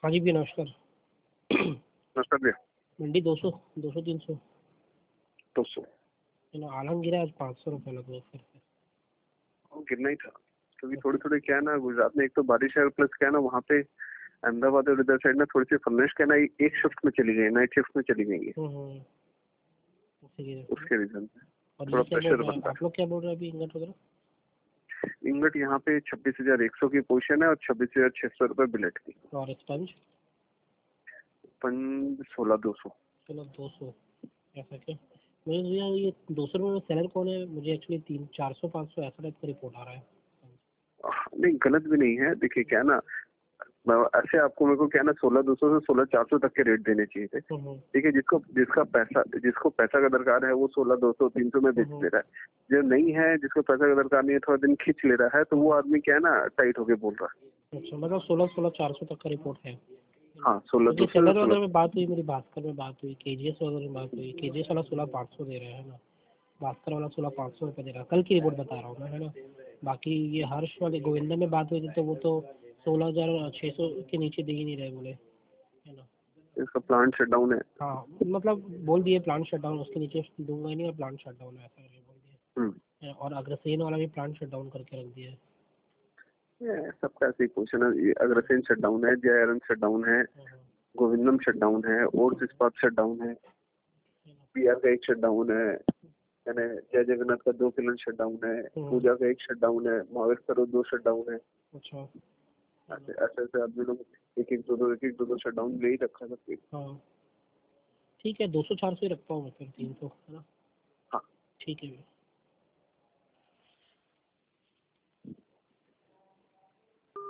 हाँ जी भैया नमस्कार। नमस्कार भैया। मंडी 200 200 300 200 आलम गिरा आज 500 रुपये लगभग फिर से। गिरना ही था क्योंकि थोड़ी थोड़ी क्या है ना, गुजरात में एक तो बारिश है, प्लस क्या है ना वहाँ पे अहमदाबाद और इधर साइड ना थोड़ी सी फर्निश क्या है ना एक शिफ्ट में चली गई, नाइट शिफ्ट में चली गई है, उसके रीजन से और थोड़ा ये क्या बोल प्रेशर रहा है बनता आप लोग, क्या बोल रहे हैं अभी इंगट वगैरह? है। इंगट यहाँ पे 26,100 की पोजीशन है और 26,600 रुपए बिलेट की। और स्पंज पंज 16,200। चलो 200 ऐसा क्या? मुझे भैया ये 200 रुपये में सेलर कौन है? मुझे एक्चुअली 400 500 ऐसा टाइप का रिपोर्ट आ रहा है। नहीं गलत भी नहीं है, देखिए क्या है ना, ऐसे आपको मेरे को क्या है ना 16,200 से 16,400 तक के रेट देने चाहिए थे। ठीक है, जिसको पैसा का दरकार है वो 16,200 300 में बेच दे रहा है। जो नहीं है, जिसको पैसा का दरकार नहीं है, थोड़ा दिन खींच ले रहा है, तो वो आदमी क्या है ना टाइट होके बोल रहा है। अच्छा, मतलब 16 400 तक का रिपोर्ट है। हाँ 16,200 सेलर वगैरह में बात हुई, मेरी भास्कर में बात हुई, केजीएस वगैरह में बात हुई। केजीएस वाला 16,500 दे रहा है ना, भास्कर वाला 16,500 रुपये दे रहा है। कल की रिपोर्ट बता रहा हूँ मैं, है ना। बाकी ये हर्ष वाले गोविंदा में बात हुई थी तो वो तो 16,600 के नीचे दे ही नहीं रहे बोले, है ना। इसका प्लांट शट डाउन है। हाँ मतलब बोल दिए प्लांट शट डाउन, उसके नीचे दूंगा ही नहीं, और प्लांट शट डाउन है ऐसा करके बोल दिया। और अग्रसेन वाला भी प्लांट शट डाउन करके रख दिया है। सबका ऐसी क्वेश्चन है, अग्रसेन शट डाउन है, जय आयरन शट डाउन है, गोविंदम शट डाउन है, और इस्पात शट डाउन है, पीआर का एक शट डाउन है, यानी जय जगन्नाथ का 2 किलन शट डाउन है, पूजा का 1 शट डाउन है, महावीर का 2 शट डाउन है। अच्छा, ऐसे आदमी लोग एक एक दो शट डाउन ले ही रखा है। हाँ ठीक है, 200 400 ही रखता हूँ मैं फिर, 300 है ना। हाँ ठीक है।